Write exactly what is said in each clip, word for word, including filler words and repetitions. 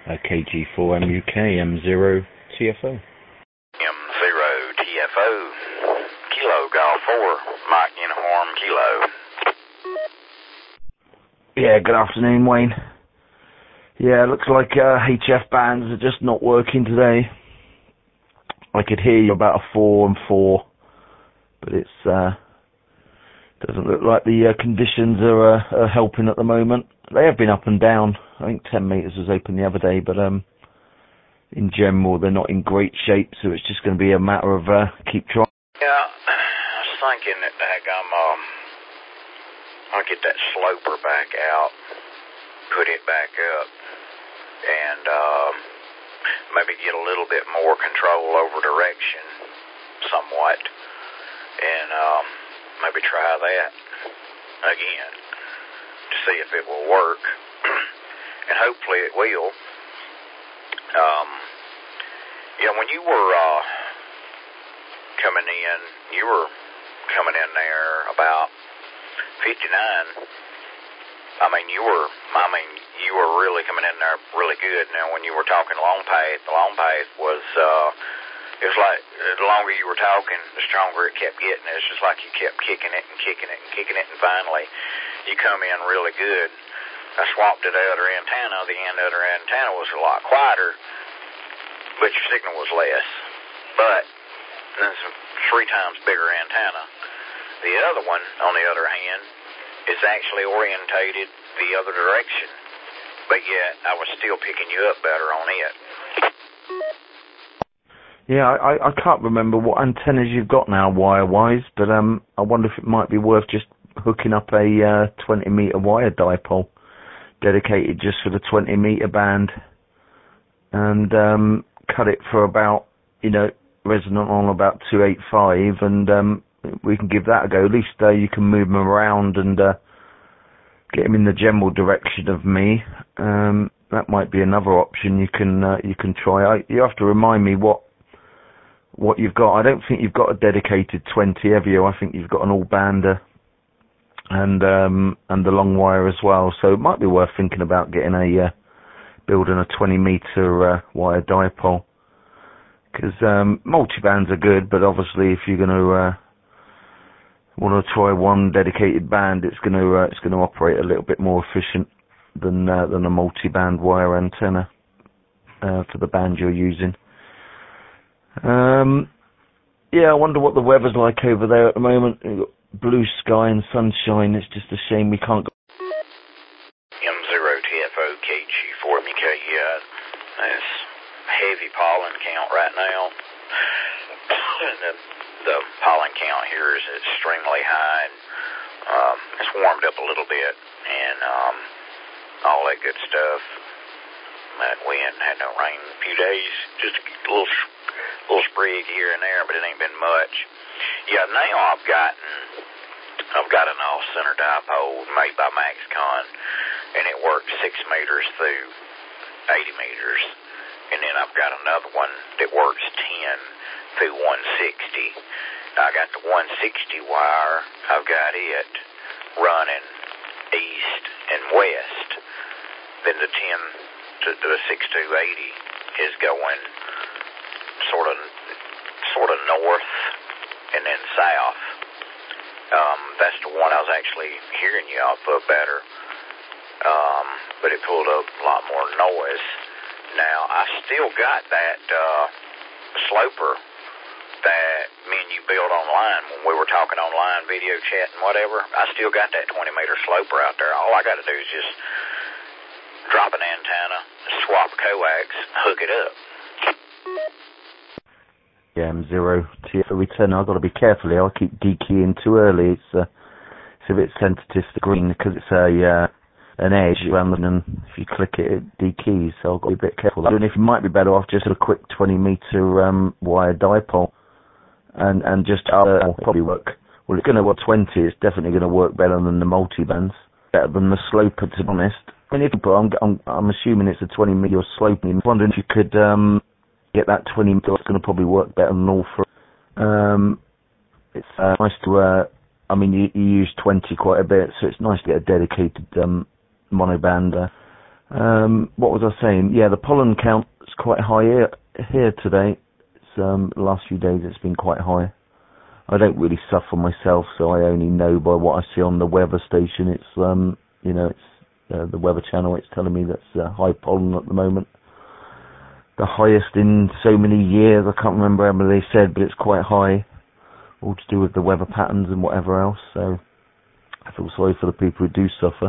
Uh, K G four M U K, M zero T F O. M zero T F O, Kilo Golf four, Mike Uniform Kilo. Yeah, good afternoon, Wayne. Yeah, looks like uh, H F bands are just not working today. I could hear you about a four and four, but it's uh, doesn't look like the uh, conditions are, uh, are helping at the moment. They have been up and down. I think ten metres was open the other day, but um, in general they're not in great shape, so it's just going to be a matter of uh, keep trying. Yeah, I was thinking that I'm um, I'll get that sloper back out, put it back up, and um, maybe get a little bit more control over direction, somewhat, and um, maybe try that again to see if it will work, and hopefully it will. Um, yeah, when you were uh, coming in, you were coming in there about fifty-nine. I mean, you were, I mean, you were really coming in there really good. Now, when you were talking long path, the long path was, uh, it was like, the longer you were talking, the stronger it kept getting. It's just like you kept kicking it and kicking it and kicking it, and finally, you come in really good. I swapped to the other antenna. The end of the other antenna was a lot quieter, but your signal was less. But then it's a three times bigger antenna. The other one, on the other hand, is actually orientated the other direction, but yet I was still picking you up better on it. Yeah, I, I can't remember what antennas you've got now wire-wise, but um, I wonder if it might be worth just hooking up a uh, twenty metre wire dipole dedicated just for the twenty metre band, and um, cut it for about, you know, resonant on about two eighty-five, and um, we can give that a go. At least uh, you can move them around and uh, get them in the general direction of me. Um, that might be another option you can uh, you can try. I, you have to remind me what what you've got. I don't think you've got a dedicated twenty, have you? I think you've got an all-bander and um, and the long wire as well. So it might be worth thinking about getting a uh, building a twenty metre uh, wire dipole, because um, multi-bands are good, but obviously if you're going to uh, want to try one dedicated band, it's going to uh, it's going to operate a little bit more efficient than uh, than a multi-band wire antenna uh, for the band you're using. Um, yeah, I wonder what the weather's like over there at the moment. We've got blue sky and sunshine. It's just a shame we can't go. M zero T F O K G four M U K, yeah, that's heavy pollen count right now. And the, the pollen count here is extremely high, and um, it's warmed up a little bit, and um, all that good stuff. That wind had no rain in a few days, just a little little sprig here and there, but it ain't been much. Yeah, now I've gotten I've got an off-center dipole made by Maxcon, and it works six meters through eighty meters, and then I've got another one that works ten through one sixty. I got the one sixty wire. I've got it running east and west. Then the ten to the six two eighty is going sort of sort of north and then south. Um, that's the one I was actually hearing you off of better, um, but it pulled up a lot more noise. Now I still got that uh, sloper that me and you built online when we were talking online, video chat and whatever. I still got that twenty meter sloper out there. All I got to do is just drop an antenna, swap a coax, hook it up. Yeah, M zero T F O return. I've got to be careful here. I keep dekeying too early. It's, uh, it's a bit sensitive to green because it's a uh, an edge rather than if you click it, it dekeys. So I've got to be a bit careful. I don't know if it might be better off just a quick twenty meter um, wire dipole and and just uh, probably work. Well, it's going to work twenty. It's definitely going to work better than the multi-bands. Better than the sloper, to be honest. I mean, if you I'm, I'm, I'm assuming it's a twenty meter slope. I'm wondering if you could um, get that twenty meter. It's going to probably work better than all for. Um, it's uh, nice to. Uh, I mean, you, you use twenty quite a bit, so it's nice to get a dedicated um, monoband uh, Um, what was I saying? Yeah, the pollen count is quite high here, here today. It's, um, the last few days it's been quite high. I don't really suffer myself, so I only know by what I see on the weather station. It's, um, you know, it's uh, the weather channel. It's telling me that's uh, high pollen at the moment. The highest in so many years. I can't remember how many they said, but it's quite high. All to do with the weather patterns and whatever else. So I feel sorry for the people who do suffer.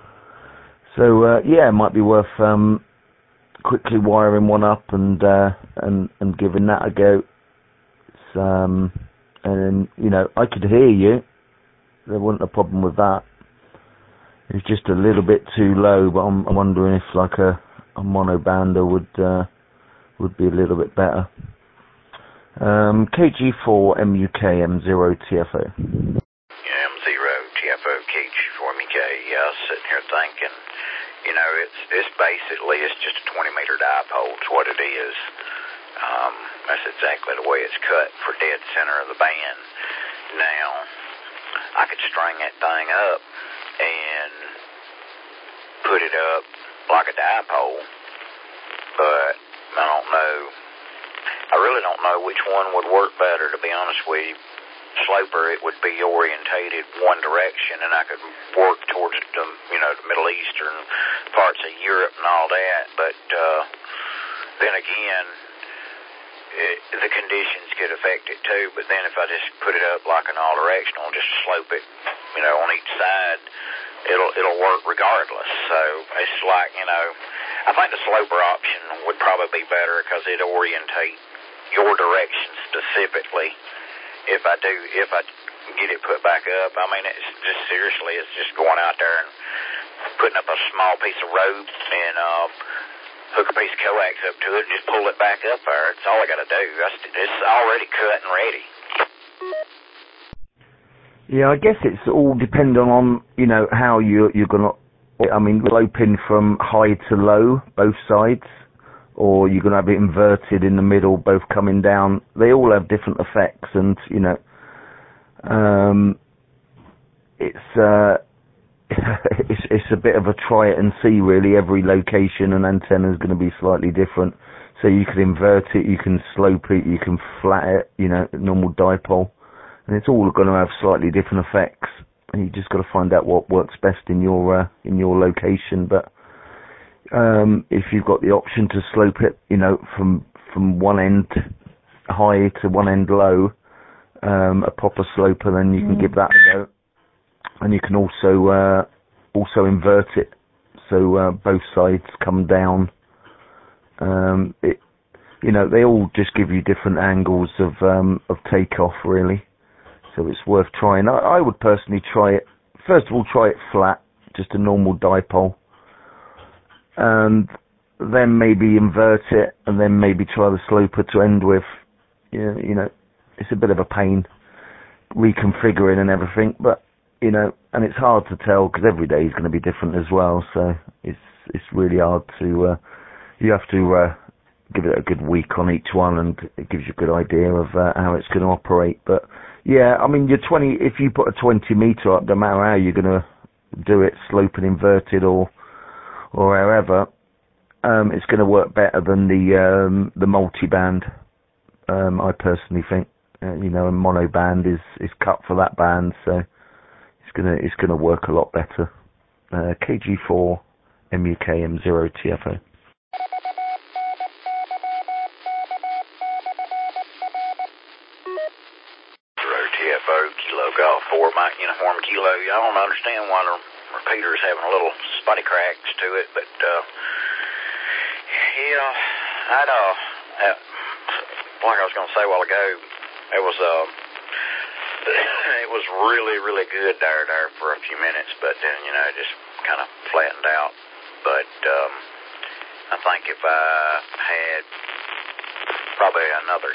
So uh, yeah, it might be worth um, quickly wiring one up and uh, and and giving that a go. It's, um, and you know, I could hear you. There wasn't a problem with that. It's just a little bit too low, but I'm, I'm wondering if like a, a monobander would uh, would be a little bit better. Um, K G four M U K M zero T F O. Yeah, M zero T F O K G four M U K. Yeah, I was sitting here thinking, you know, it's it's basically it's just a twenty meter dipole. It's what it is. Um, that's exactly the way it's cut for dead center of the band. Now, I could string that thing up and put it up like a dipole, but I don't know. I really don't know which one would work better, to be honest with you. Sloper, it would be orientated one direction, and I could work towards the, you know, the Middle Eastern parts of Europe and all that. But uh, then again, it, the conditions could affect it too. But then if I just put it up like an all-directional, just slope it, you know, on each side, it'll it'll work regardless. So it's like, you know, I think the sloper option would probably be better because it orientate your direction specifically. If I do, if I get it put back up, I mean, it's just seriously, it's just going out there and putting up a small piece of rope and uh, hook a piece of coax up to it and just pull it back up there. It's all I got to do. It's already cut and ready. Yeah, I guess it's all dependent on, you know, how you, you're going to, I mean, sloping from high to low, both sides, or you're going to have it inverted in the middle, both coming down. They all have different effects, and, you know, um, it's, uh, it's, it's a bit of a try it and see, really. Every location and antenna is going to be slightly different. So you can invert it, you can slope it, you can flat it, you know, normal dipole. And it's all going to have slightly different effects. And you just got to find out what works best in your, uh, in your location. But, Um, if you've got the option to slope it, you know, from from one end high to one end low, um, a proper sloper, then you can mm. give that a go. And you can also uh, also invert it, so uh, both sides come down. Um, it, you know, they all just give you different angles of um, of takeoff, really. So it's worth trying. I, I would personally try it. First of all, try it flat, just a normal dipole. And then maybe invert it, and then maybe try the sloper to end with. You know, you know, it's a bit of a pain reconfiguring and everything, but you know, and it's hard to tell because every day is going to be different as well. So it's it's really hard to. Uh, you have to uh, give it a good week on each one, and it gives you a good idea of uh, how it's going to operate. But yeah, I mean, you're twenty. If you put a twenty meter up, no matter how you're going to do it, slope and inverted or or however, um, it's going to work better than the um, the multi-band. Um, I personally think, uh, you know, a mono band is, is cut for that band, so it's gonna it's gonna work a lot better. Uh, K G four M U K M zero T F O. Kilo Golf four, Mike Uniform Kilo. I don't understand why the repeater is having a little spotty cracks to it, but uh, yeah, I'd uh, uh, like I was going to say a while ago, it was uh, it was really really good there there for a few minutes, but then you know it just kind of flattened out. But um, I think if I had probably another,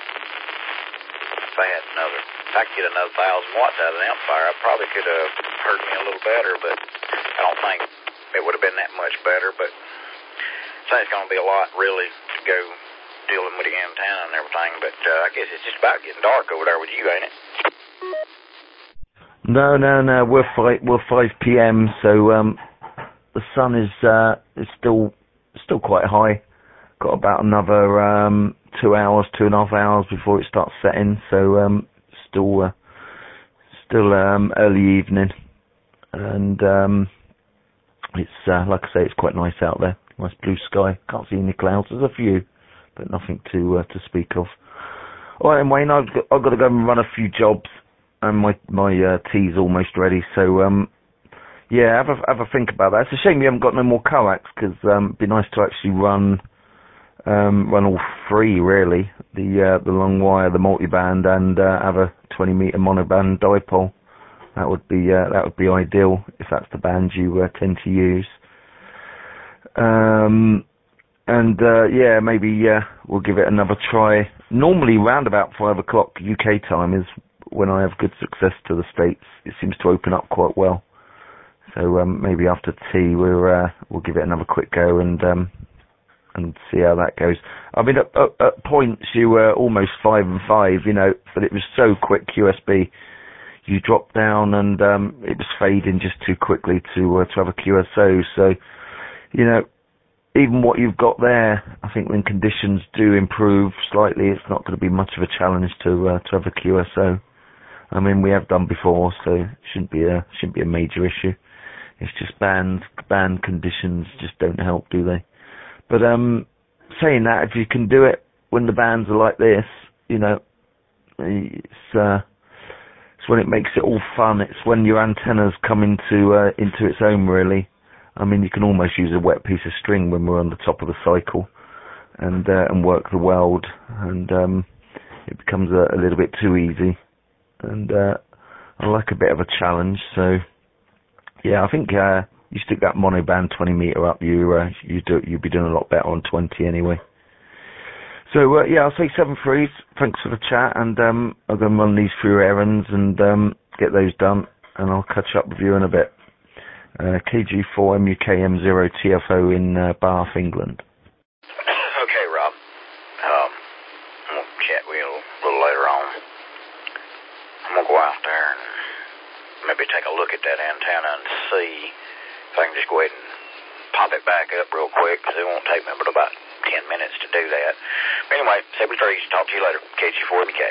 if I had another. If I could get another thousand watts out of an amplifier, I probably could have hurt me a little better, but I don't think it would have been that much better. But I think it's going to be a lot, really, to go dealing with the antenna and everything. But uh, I guess it's just about getting dark over there with you, ain't it? No, no, no. We're five. We're five p.m. So um, the sun is uh, is still still quite high. Got about another um, two hours, two and a half hours before it starts setting. So um, still uh, still um, early evening, and um, it's uh, like I say, it's quite nice out there. Nice blue sky. Can't see any clouds. There's a few, but nothing to uh, to speak of. All right, and Wayne, I've got, I've got to go and run a few jobs, and my my uh, tea's almost ready. So um, yeah, have a have a think about that. It's a shame you haven't got no more coax, because um, it'd be nice to actually run um, run all three really. The uh, the long wire, the multiband, and uh, have a twenty meter monoband dipole. That would be uh, that would be ideal if that's the band you uh, tend to use. Um, and uh, yeah, maybe uh, we'll give it another try. Normally, round about five o'clock U K time is when I have good success to the States. It seems to open up quite well. So um, maybe after tea, we'll uh, we'll give it another quick go and um, and see how that goes. I mean, at, at, at points you were almost five and five, you know, but it was so quick Q S B. You dropped down and um, it was fading just too quickly to uh, to have a Q S O. So, you know, even what you've got there, I think when conditions do improve slightly, it's not going to be much of a challenge to uh, to have a Q S O. I mean, we have done before, so it shouldn't be a shouldn't be a major issue. It's just band band conditions just don't help, do they? But um, saying that, if you can do it when the bands are like this, you know, it's uh, it's when it makes it all fun. It's when your antennas come into uh, into its own, really. I mean, you can almost use a wet piece of string when we're on the top of the cycle, and uh, and work the weld, and um, it becomes a, a little bit too easy. And uh, I like a bit of a challenge, so yeah, I think uh, you stick that monoband twenty meter up, you uh, you do you'll be doing a lot better on twenty anyway. So uh, yeah, I'll say seven threes. Thanks for the chat, and um, I'll go and run these few errands and um, get those done, and I'll catch up with you in a bit. Uh, K G four M U K M zero T F O in uh, Bath, England. Okay, Rob. Um, I'm going to chat with you a little later on. I'm going to go out there and maybe take a look at that antenna and see if I can just go ahead and pop it back up real quick, because it won't take me but about ten minutes to do that. But anyway, seven threes. Talk to you later. K G four M U K.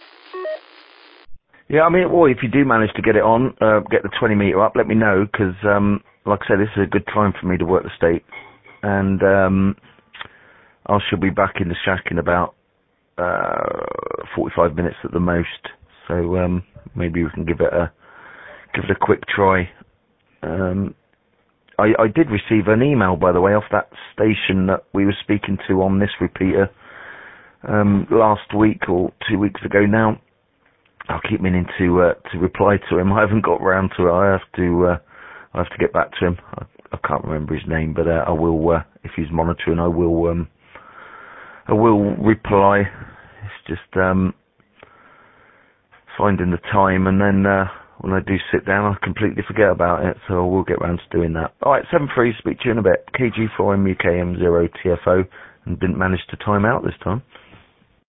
Yeah, I mean, well, if you do manage to get it on, uh, get the twenty meter up, let me know, because, um, like I said, this is a good time for me to work the state, and um, I shall be back in the shack in about uh, forty-five minutes at the most. So um, maybe we can give it a give it a quick try. Um, I, I did receive an email, by the way, off that station that we were speaking to on this repeater um, last week or two weeks ago now. I'll keep meaning to uh, to reply to him. I haven't got round to it. I have to uh, I have to get back to him. I, I can't remember his name, but uh, I will uh, if he's monitoring. I will um, I will reply. It's just um, finding the time, and then uh, when I do sit down, I completely forget about it. So I will get round to doing that. All right, seven three. Speak to you in a bit. K G four M U K M zero T F O, and didn't manage to time out this time.